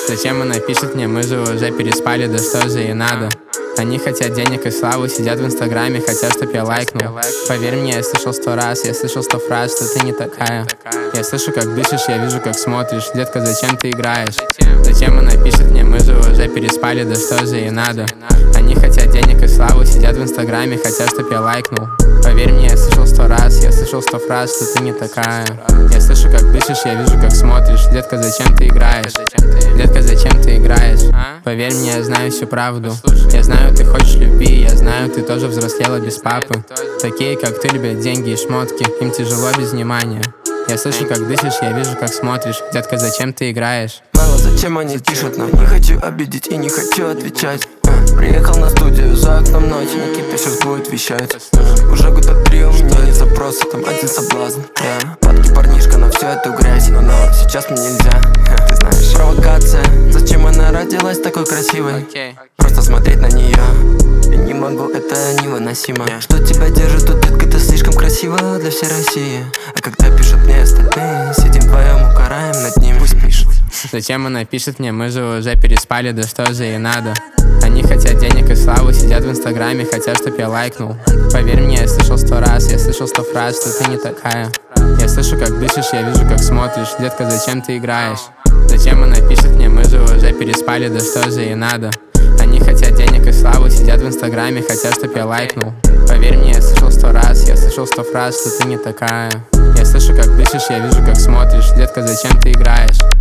Зачем она пишет мне, мы же уже переспали, да что же ей надо? Они хотят денег и славу, сидят в инстаграме, хотят, чтоб я лайкнул. Поверь мне, я слышал 100 раз, я слышал 100 фраз, что ты не такая. Я слышу, как дышишь, я вижу, как смотришь. Детка, зачем ты играешь? Зачем она пишет мне, мы же уже переспали, да что же ей надо? Они хотят денег и славу, сидят в инстаграме, хотят, чтоб я лайкнул. Поверь мне, я слышал 100 раз, я слышал 100 фраз, что ты не такая. Я слышу, как дышишь, я вижу, как смотришь. Детка, зачем ты играешь? Детка, зачем ты играешь? Поверь мне, я знаю всю правду. Я знаю, ты хочешь любви, я знаю, ты тоже взрослела без папы. Такие, как ты, любят деньги и шмотки, им тяжело без внимания. Я слышу, как дышишь, я вижу, как смотришь. Детка, зачем ты играешь? Мало зачем они пишут нам? Не хочу обидеть и не хочу отвечать. Приехал на студию, за окном ночь, Никита сейчас будет вещать. Уже года 3 у меня нет запроса, там один соблазн. Падкий парнишка на всю эту грязь, но сейчас мне нельзя. Ты знаешь, провокация. Зачем она родилась такой красивой? Просто смотреть на нее я не могу, это невыносимо. Что тебя держит тут, детка, ты слишком красива для всей России. А когда пишут мне остальные, сидим вдвоем, укараем над ним. Пусть пишет. Зачем она пишет мне, мы же уже переспали, да что же ей надо? Они хотят денег и славу, сидят в инстаграме, хотят, чтоб я лайкнул. Поверь мне, я слышал 100 раз, я слышал 100 фраз, что ты не такая. Я слышу, как дышишь, я вижу, как смотришь. Детка, зачем ты играешь? Зачем она пишет мне, мы же уже переспали, да что же ей надо? Они хотят денег и славу, сидят в инстаграме, хотят, чтоб я лайкнул. Поверь мне, я слышал 100 раз, я слышал 100 фраз, что ты не такая. Я слышу, как дышишь, я вижу, как смотришь. Детка, зачем ты играешь?